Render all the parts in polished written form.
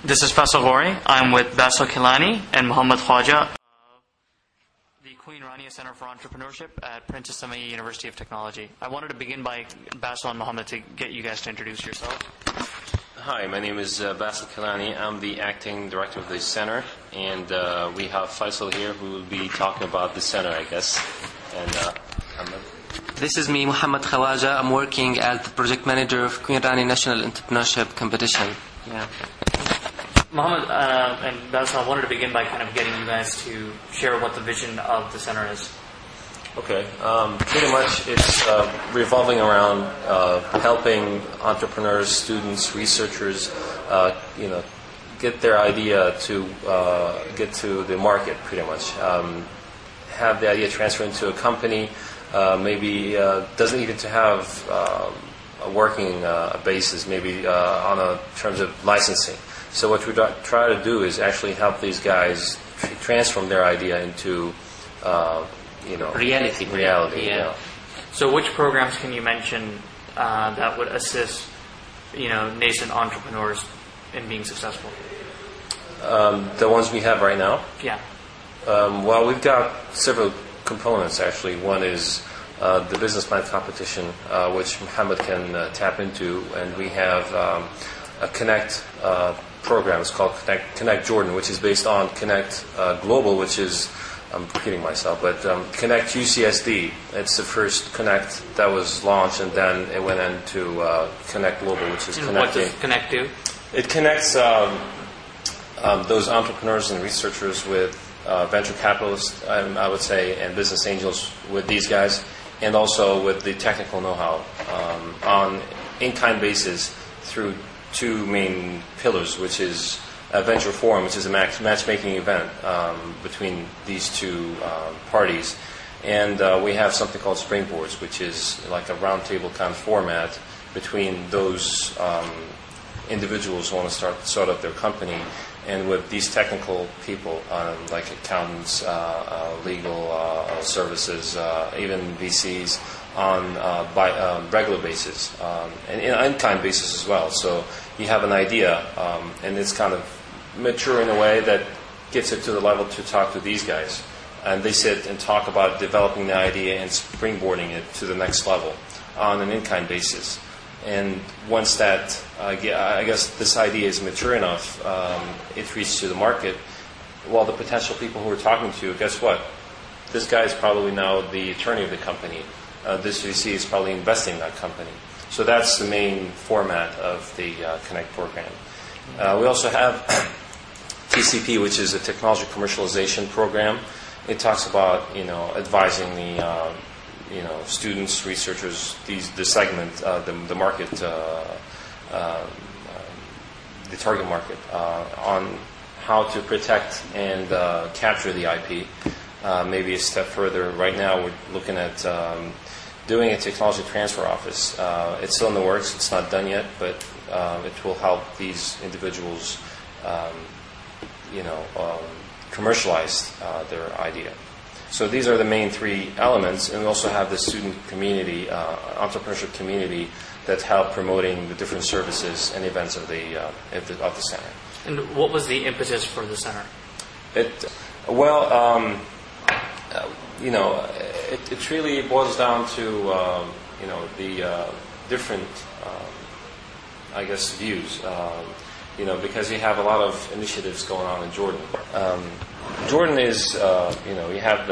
This is Faisal Ghori. I'm with Basil Kilani and Muhammad Khwaja of the Queen Rania Center for Entrepreneurship at Princess Samia University of Technology. I wanted to begin by Basil and Muhammad to get you guys to introduce yourselves. Hi, my name is Basil Kilani. I'm the acting director of the center, and we have Faisal here who will be talking about the center, I guess. And Muhammad. This is me, Muhammad Khawaja. I'm working as the project manager of Queen Rani National Entrepreneurship Competition. Yeah. Muhammad and Basil, I wanted to begin by kind of getting you guys to share what the vision of the center is. Okay. Pretty much it's revolving around helping entrepreneurs, students, researchers, get their idea to get to the market, pretty much. Have the idea transfer into a company, maybe doesn't even to have a working basis, maybe on a terms of licensing. So what we try to do is actually help these guys transform their idea into reality. Yeah. So which programs can you mention that would assist nascent entrepreneurs in being successful? The ones we have right now? Yeah. Well, we've got several components, actually. One is the business plan competition, which Muhammad can tap into, and we have a Connect program. It's called Connect Jordan, which is based on Connect Global, which is, I'm repeating myself, but Connect UCSD. It's the first Connect that was launched, and then it went into Connect Global, which is connecting. What does Connect do? It connects those entrepreneurs and researchers with venture capitalists, I would say, and business angels with these guys, and also with the technical know-how on in-kind basis through two main pillars, which is a venture forum, which is a matchmaking event between these two parties, and we have something called Springboards, which is like a roundtable kind of format between those individuals who want to start up their company, and with these technical people, like accountants, legal services, even VCs, on by regular basis, and in-kind basis as well. So you have an idea, and it's kind of mature in a way that gets it to the level to talk to these guys. And they sit and talk about developing the idea and springboarding it to the next level on an in-kind basis. And once that, I guess this idea is mature enough, it reaches to the market, well, the potential people who are talking to, guess what? This guy is probably now the attorney of the company. This VC is probably investing in that company. So that's the main format of the Connect program. We also have TCP, which is a technology commercialization program. It talks about advising the students, researchers, the segment, the market, the target market, on how to protect and capture the IP. Maybe a step further. Right now, we're looking at doing a technology transfer office. It's still in the works. It's not done yet, but it will help these individuals, commercialize their idea. So these are the main three elements, and we also have the student community, entrepreneurship community, that help promoting the different services and events of the center. And what was the impetus for the center? It really boils down to the different, views. Because you have a lot of initiatives going on in Jordan. Jordan is, you have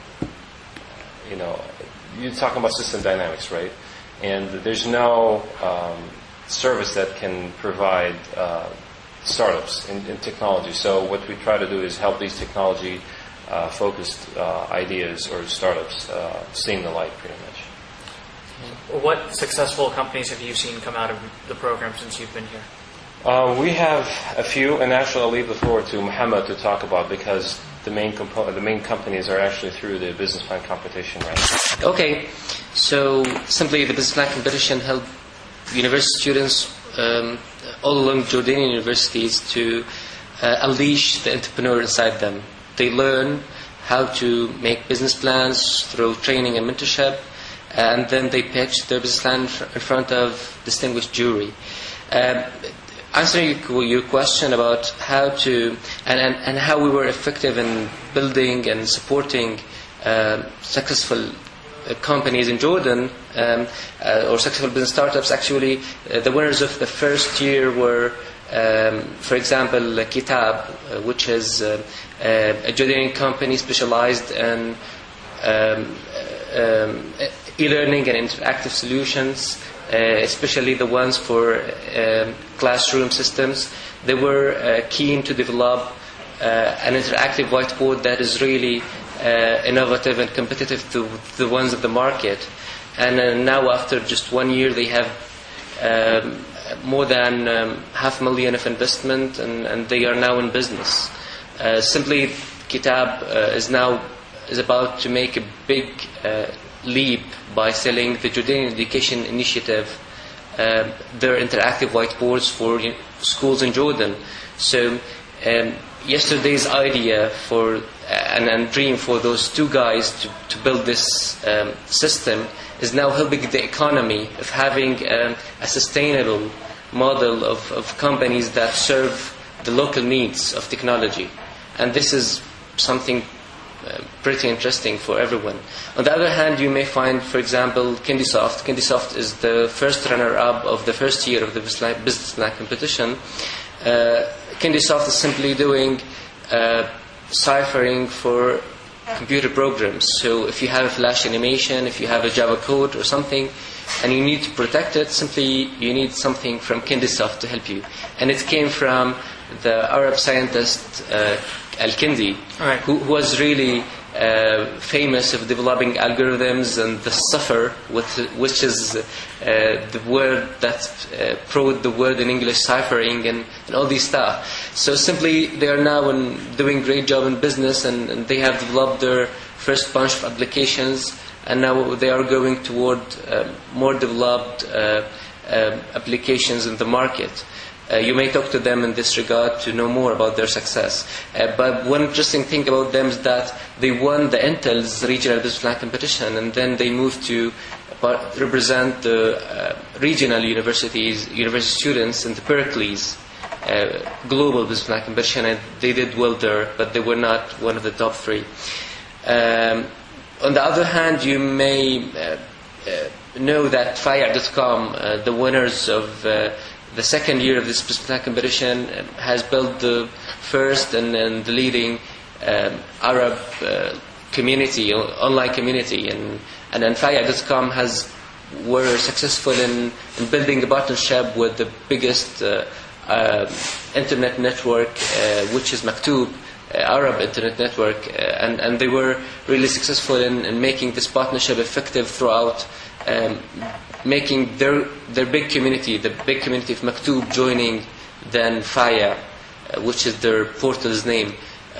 you're talking about system dynamics, right? And there's no service that can provide startups in technology. So what we try to do is help these technology-focused ideas or startups seeing the light, pretty much. What successful companies have you seen come out of the program since you've been here? We have a few, and actually I'll leave the floor to Muhammad to talk about, because the main companies are actually through the business plan competition, right? Okay, so simply the business plan competition helped university students all along Jordanian universities to unleash the entrepreneur inside them. They learn how to make business plans through training and mentorship, and then they pitch their business plan in front of distinguished jury. answering your question about how to and how we were effective in building and supporting successful companies in Jordan, or successful business startups. Actually, the winners of the first year were, for example, Kitab, which is a Jordanian company specialized in e-learning and interactive solutions, especially the ones for classroom systems. They were keen to develop an interactive whiteboard that is really innovative and competitive to the ones of the market. And now, after just 1 year, they have more than $500,000 of investment, and they are now in business. Simply, Kitab is about to make a big leap by selling the Jordanian Education Initiative, their interactive whiteboards for schools in Jordan. So yesterday's idea for and dream for those two guys to build this system is now helping the economy of having a sustainable model of companies that serve the local needs of technology. And this is something pretty interesting for everyone. On the other hand, you may find, for example, Kindisoft. Kindisoft is the first runner-up of the first year of the Business Plan competition. Kindisoft is simply doing ciphering for computer programs. So if you have a Flash animation, if you have a Java code or something, and you need to protect it, simply you need something from Kindisoft to help you. And it came from the Arab scientist Al-Kindi, right, who was really famous of developing algorithms and the cipher, which is the word that wrote the word in English, ciphering and all these stuff. So simply they are now doing great job in business, and they have developed their first bunch of applications, and now they are going toward more developed applications in the market. You may talk to them in this regard to know more about their success. But one interesting thing about them is that they won the Intel's regional business plan competition, and then they moved to represent the regional university students in the Berkeley's global business plan competition, and they did well there, but they were not one of the top three. On the other hand, you may know that Fire.com, the winners of the second year of this business plan competition, has built the first and the leading Arab community, online community, and then Faya.com were successful in building a partnership with the biggest internet network, which is Maktub, Arab internet network, and they were really successful in making this partnership effective throughout, making their big community, the big community of Maktub, joining then Faya, which is their portal's name,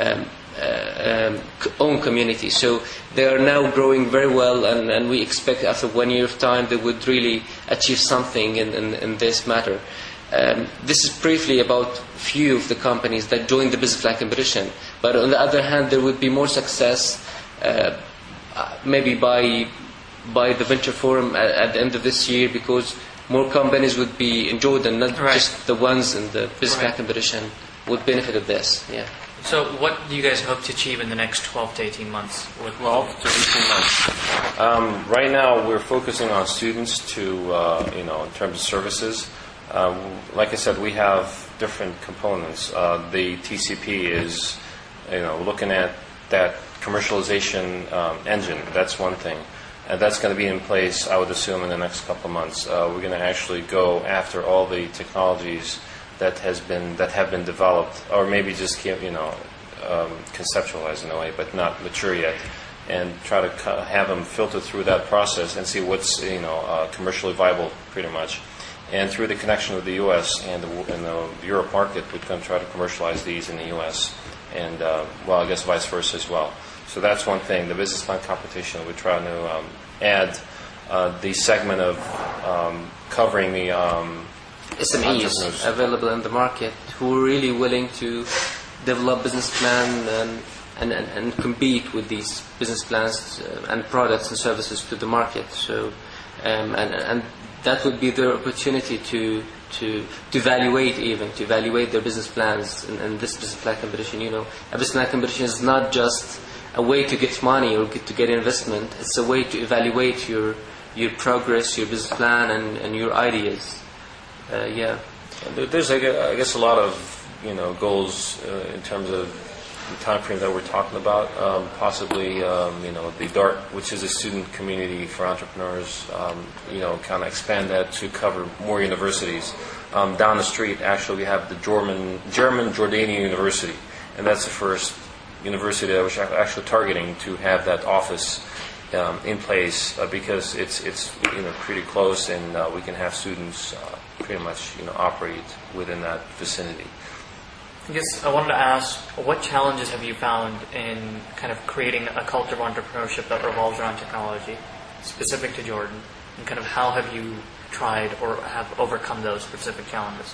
own community. So they are now growing very well, and we expect after 1 year of time they would really achieve something in this matter. This is briefly about few of the companies that joined the business plan competition. But on the other hand, there would be more success maybe by the Venture Forum at the end of this year, because more companies would be in Jordan, not right, just the ones in the business plan competition would benefit of this. Yeah. So what do you guys hope to achieve in the next 12 to 18 months? 12 to 18 months. Right now, we're focusing on students to, in terms of services. Like I said, we have different components. The TCP is, looking at that commercialization engine. That's one thing. And that's going to be in place, I would assume, in the next couple of months. We're going to actually go after all the technologies that have been developed, or maybe just conceptualized in a way, but not mature yet, and try to have them filter through that process and see what's commercially viable, pretty much. And through the connection with the U.S. and the Europe market, we're going to try to commercialize these in the U.S. and I guess vice versa as well. So that's one thing. The business plan competition, we're trying to add the segment of covering the SMEs available in the market who are really willing to develop business plan and compete with these business plans and products and services to the market. So and that would be their opportunity to to evaluate their business plans in this business plan competition. A business plan competition is not just a way to get money or to get investment. It's a way to evaluate your progress, your business plan, and your ideas. There's, I guess, a lot of goals in terms of the time frame that we're talking about. Possibly, the DART, which is a student community for entrepreneurs. Kind of expand that to cover more universities. Down the street, actually, we have the German Jordanian University, and that's the first university that was actually targeting to have that office in place because it's pretty close, and we can have students pretty much operate within that vicinity. I guess I wanted to ask, what challenges have you found in kind of creating a culture of entrepreneurship that revolves around technology, specific to Jordan, and kind of how have you tried or have overcome those specific challenges?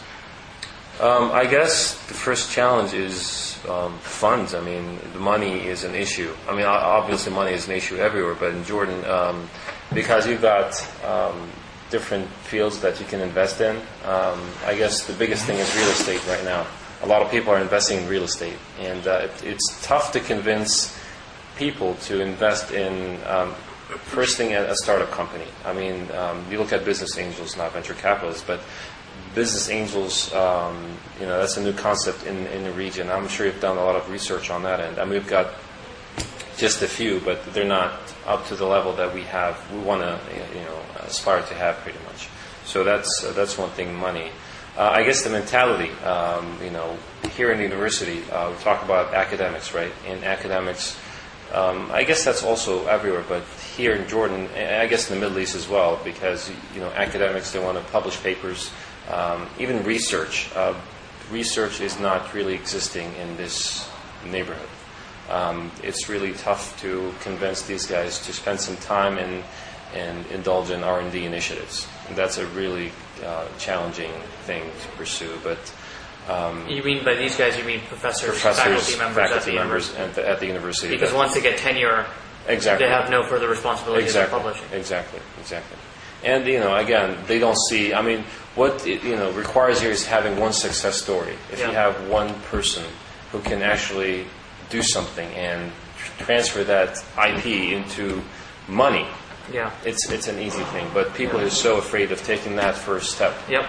I guess the first challenge is funds. I mean, the money is an issue. I mean, obviously money is an issue everywhere, but in Jordan, because you've got different fields that you can invest in, I guess the biggest thing is real estate right now. A lot of people are investing in real estate, and it's tough to convince people to invest in, first thing, a startup company. I mean, you look at business angels, not venture capitalists, but business angels, that's a new concept in the region. I'm sure you've done a lot of research on that end. I mean, we've got just a few, but they're not up to the level that we want to, aspire to have pretty much. So that's one thing, money. I guess the mentality, here in the university, we talk about academics, right? In academics, I guess that's also everywhere, but here in Jordan, I guess in the Middle East as well, because, academics, they want to publish papers, even research. Research is not really existing in this neighborhood. It's really tough to convince these guys to spend some time and indulge in R&D initiatives. And that's a really challenging thing to pursue. But you mean by these guys, you mean professors faculty members at the university. Because once they get tenure, exactly, they have no further responsibility for publishing. Exactly. And again, they don't see. I mean, what it requires here is having one success story. If you have one person who can actually do something and transfer that IP into money. Yeah, it's an easy thing, but people are so afraid of taking that first step. Yep.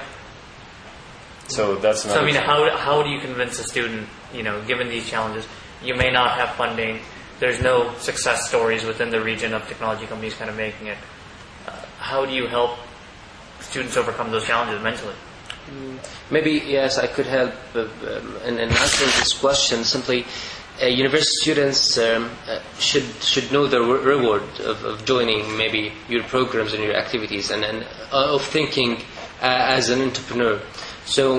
So that's another. So I mean, how do you convince a student? Given these challenges, you may not have funding. There's no success stories within the region of technology companies kind of making it. How do you help students overcome those challenges mentally? Maybe yes, I could help in answering this question. Simply, university students should know the reward of joining maybe your programs and your activities and of thinking as an entrepreneur. So,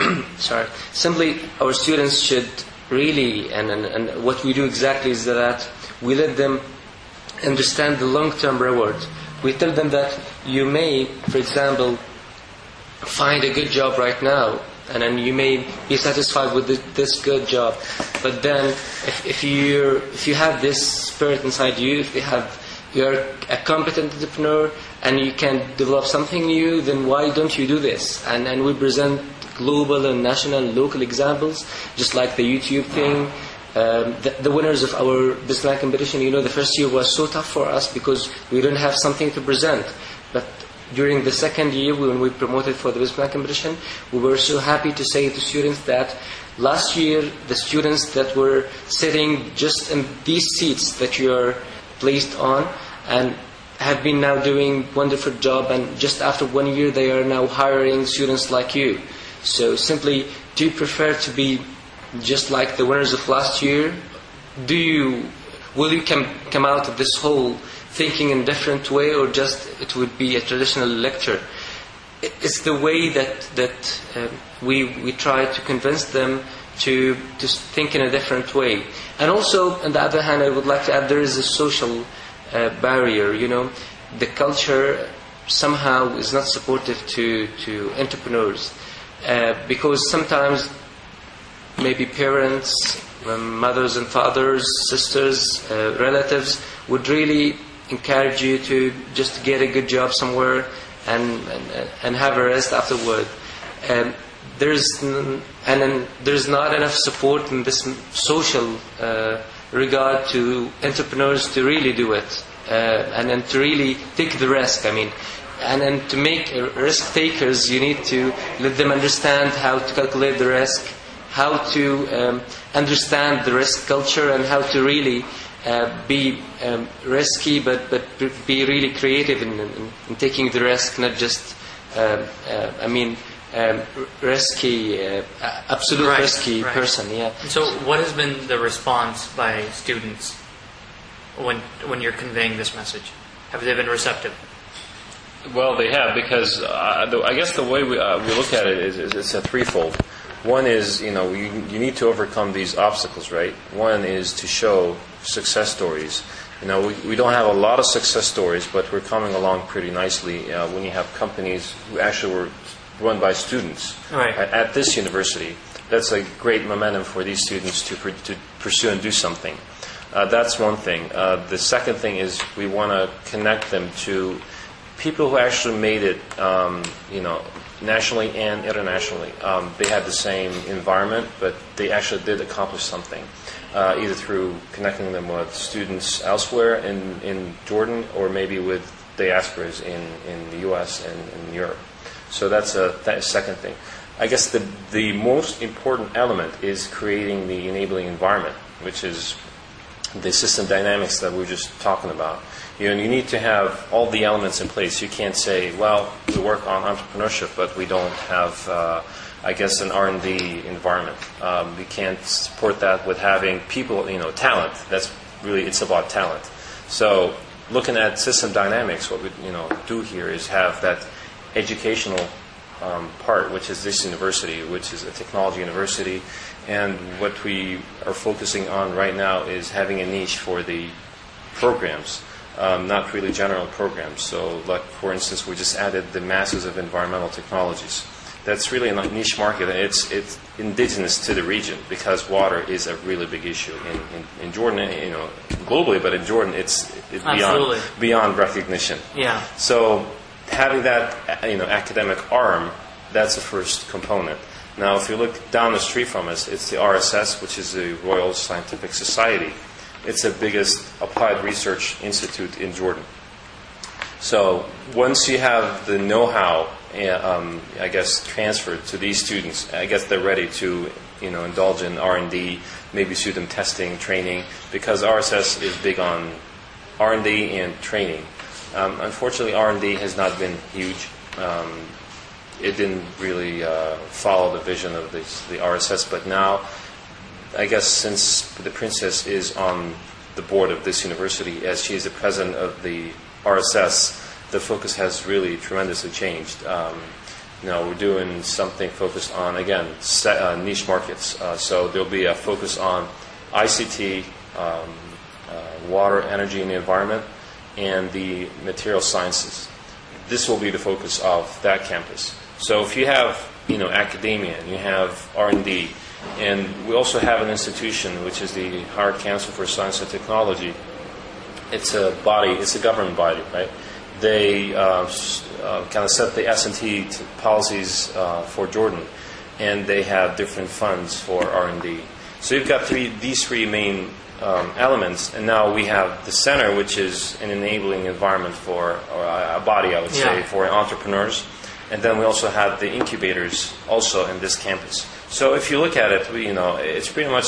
simply our students should really, and what we do exactly is that we let them understand the long-term reward. We tell them that you may, for example, find a good job right now, and then you may be satisfied with this good job. But then, if you have this spirit inside you, if you're a competent entrepreneur and you can develop something new, then why don't you do this? And we present global and national and local examples, just like the YouTube thing. The winners of our business plan competition, the first year was so tough for us because we didn't have something to present. But during the second year, when we promoted for the business plan competition, we were so happy to say to students that last year, the students that were sitting just in these seats that you are placed on and have been now doing wonderful job, and just after 1 year, they are now hiring students like you. So simply, do you prefer to be just like the winners of last year? Will you come out of this whole thinking in a different way, or just it would be a traditional lecture? It's the way that we try to convince them to think in a different way. And also, on the other hand, I would like to add there is a social barrier. The culture somehow is not supportive to entrepreneurs because sometimes maybe parents, mothers and fathers, sisters, relatives would really encourage you to just get a good job somewhere and have a rest afterward. there's not enough support in this social regard to entrepreneurs to really do it, and then to really take the risk. I mean, and then to make risk takers, you need to let them understand how to calculate the risk, how to understand the risk culture, and how to really be risky, but be really creative in taking the risk, not just risky, absolute risky person. Yeah. So, what has been the response by students when you're conveying this message? Have they been receptive? Well, they have, because I guess the way we look at it is it's a threefold. One is, you need to overcome these obstacles, right? One is to show success stories. We don't have a lot of success stories, but we're coming along pretty nicely when you have companies who actually were run by students at this university. That's a great momentum for these students to pursue and do something. That's one thing. The second thing is we want to connect them to people who actually made it, nationally and internationally. They had the same environment, but they actually did accomplish something, either through connecting them with students elsewhere in Jordan, or maybe with diasporas in the U.S. and in Europe. So that's a second thing. I guess the most important element is creating the enabling environment, which is the system dynamics that we were just talking about. You need to have all the elements in place. You can't say, well, we work on entrepreneurship, but we don't have, an R&D environment. We can't support that with having people, talent. That's really, it's about talent. So looking at system dynamics, what we, do here is have that educational part, which is this university, which is a technology university. And what we are focusing on right now is having a niche for the programs. Not really general programs. So, like, for instance, we just added the Masters of Environmental Technologies. That's really a niche market, and it's indigenous to the region, because water is a really big issue in Jordan, globally, but in Jordan it's beyond recognition. Yeah. So having that academic arm, that's the first component. Now, if you look down the street from us, it's the RSS, which is the Royal Scientific Society. It's the biggest applied research institute in Jordan. So once you have the know-how, transferred to these students, I guess they're ready to, indulge in R&D, maybe student testing, training, because RSS is big on R&D and training. Unfortunately, R&D has not been huge. It didn't really follow the vision of the RSS, but now, I guess since the princess is on the board of this university, as she is the president of the RSS, the focus has really tremendously changed. We're doing something focused on, again, niche markets. So there'll be a focus on ICT, water, energy, and the environment, and the material sciences. This will be the focus of that campus. So if you have, academia, and you have R&D, and we also have an institution, which is the Howard Council for Science and Technology. It's a body, it's a government body, right? They kind of set the S&T policies for Jordan, and they have different funds for R&D. So you've got these three main elements, and now we have the center, which is an enabling environment or a body, I would say, for entrepreneurs. And then we also have the incubators also in this campus. So if you look at it, it's pretty much,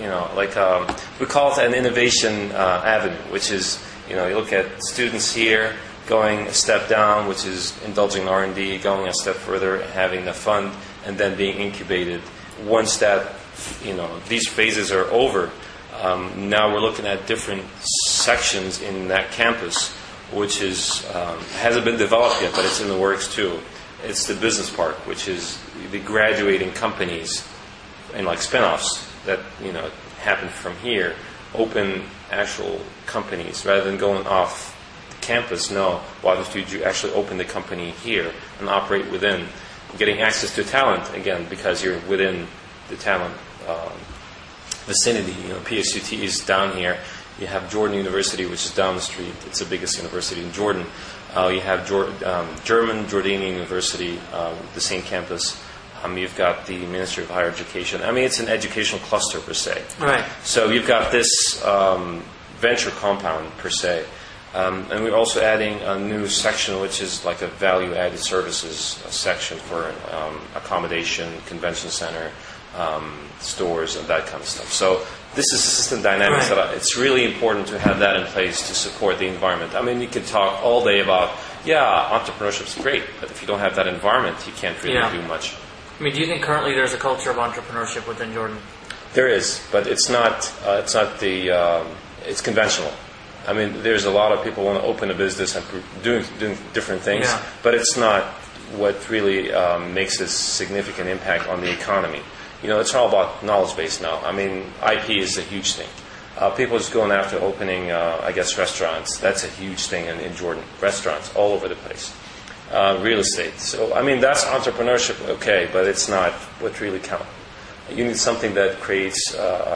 we call it an innovation avenue, which is, you look at students here going a step down, which is indulging in R&D, going a step further, having the fund, and then being incubated. Once that, these phases are over, now we're looking at different sections in that campus, which is hasn't been developed yet, but it's in the works too. It's the business park, which is the graduating companies and like spin-offs that happen from here, open actual companies rather than going off the campus. No, why don't you actually open the company here and operate within, getting access to talent again because you're within the talent vicinity. PSUT is down here. You have Jordan University, which is down the street. It's the biggest university in Jordan. You have German Jordanian University, the same campus. You've got the Ministry of Higher Education. I mean, it's an educational cluster per se. Right. So you've got this venture compound per se. And we're also adding a new section, which is like a value-added services section for accommodation, convention center, stores, and that kind of stuff. So this is system dynamics. Right. That it's really important to have that in place to support the environment. I mean, you can talk all day about, entrepreneurship's great, but if you don't have that environment, you can't really do much. I mean, do you think currently there's a culture of entrepreneurship within Jordan? There is, but it's not. It's conventional. I mean, there's a lot of people want to open a business and doing different things, but it's not what really makes a significant impact on the economy. It's all about knowledge base now. I mean, IP is a huge thing. People just going after opening, restaurants. That's a huge thing in Jordan. Restaurants all over the place. Real estate. So, I mean, that's entrepreneurship, okay, but it's not what really counts. You need something that creates,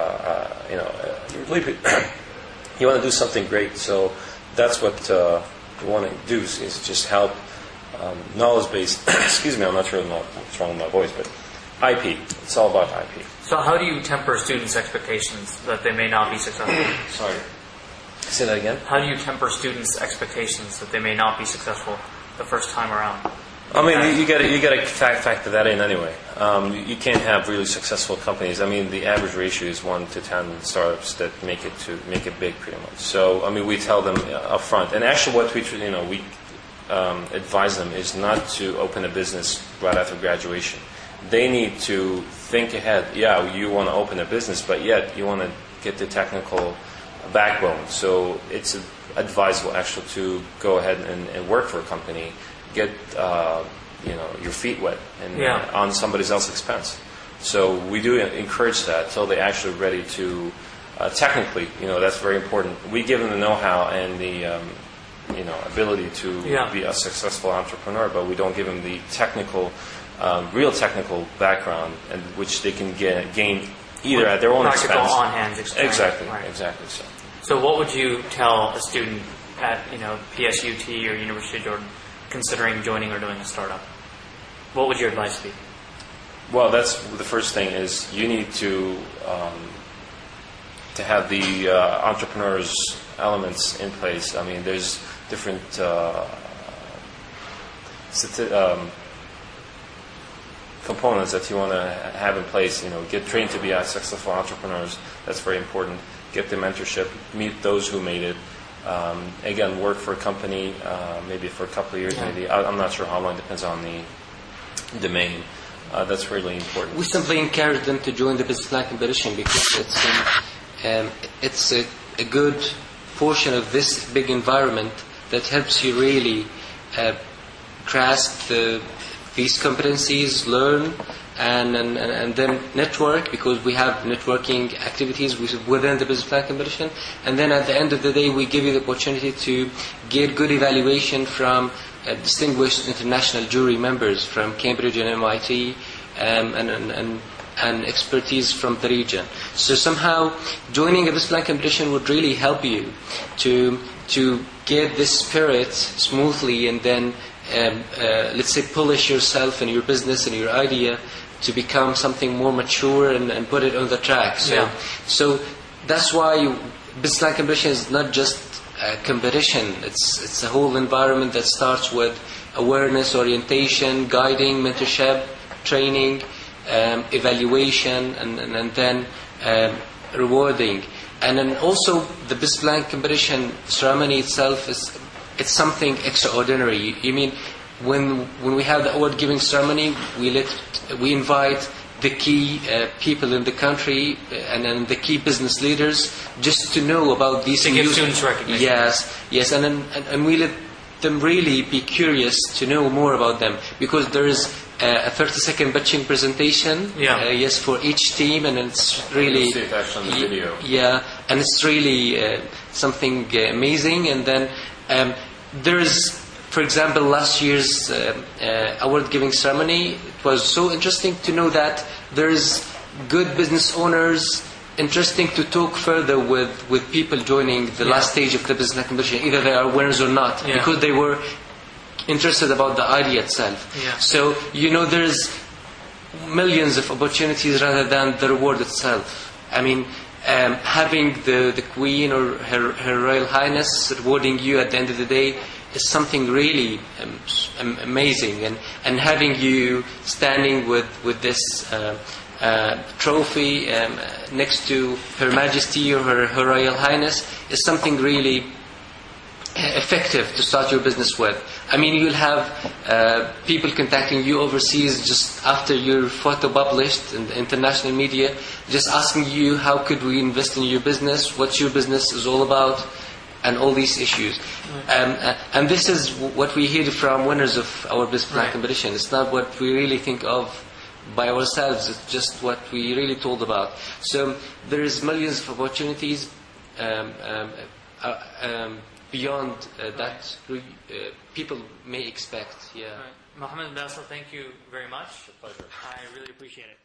you want to do something great. So that's what you want to do is just help knowledge-based, excuse me, I'm not sure what's wrong with my voice, but IP. It's all about IP. So how do you temper students' expectations that they may not be successful? Sorry. Say that again? How do you temper students' expectations that they may not be successful the first time around? I mean, you got to factor that in anyway. You can't have really successful companies. I mean, the average ratio is 1 to 10 startups that make it big, pretty much. So, I mean, we tell them up front. And actually, what we advise them is not to open a business right after graduation. They need to think ahead. Yeah, you want to open a business, but yet you want to get the technical backbone. So it's advisable actually to go ahead and work for a company, get your feet wet and on somebody else's expense. So we do encourage that till they're actually ready to technically. That's very important. We give them the know-how and the ability to be a successful entrepreneur, but we don't give them the technical. Real technical background, and which they can gain either at their own expense. Practical on-hand experience. Exactly, right. Exactly. So what would you tell a student at PSUT or University of Jordan considering joining or doing a startup? What would your advice be? Well, that's the first thing is you need to have the entrepreneurs elements in place. I mean, there's different components that you want to have in place. Get trained to be successful entrepreneurs. That's very important. Get the mentorship. Meet those who made it. Again, work for a company, maybe for a couple of years. Maybe I'm not sure how long. Depends on the domain. That's really important. We simply encourage them to join the Business Line competition because it's a good portion of this big environment that helps you really grasp these competencies, learn, and then network, because we have networking activities within the Business Plan competition. And then at the end of the day, we give you the opportunity to get good evaluation from distinguished international jury members from Cambridge and MIT, and expertise from the region. So somehow, joining a Business Plan competition would really help you to get this spirit smoothly, and then let's say polish yourself and your business and your idea to become something more mature and put it on the track. So that's why Business Line competition is not just a competition. It's a whole environment that starts with awareness, orientation, guiding, mentorship, training, evaluation, and then rewarding. And then also the Business Plan competition ceremony itself it's something extraordinary. You mean when we have the award giving ceremony, we invite the key people in the country and the key business leaders just to know about these. To give students recognition. Yes, and we let them really be curious to know more about them, because there is a 30-second pitching presentation. Yes, for each team, and it's really. You see it actually on the video. Yeah, and it's really something amazing. And then there is, for example, last year's award-giving ceremony. It was so interesting to know that there is good business owners interesting to talk further with people joining the last stage of the business competition, either they are winners or not, because they were interested about the idea itself. So there's millions of opportunities rather than the reward itself. I mean, having the Queen or Her Royal Highness rewarding you at the end of the day is something really amazing, and having you standing with this trophy next to Her Majesty or Her Royal Highness is something really effective to start your business with. I mean, you'll have people contacting you overseas just after your photo published in the international media, just asking you how could we invest in your business, what your business is all about, and all these issues. And this is what we hear from winners of our business plan competition. It's not what we really think of by ourselves, it's just what we really told about. So there is millions of opportunities beyond that people may expect. Yeah. Mohammed and Basil, thank you very much. Pleasure. I really appreciate it.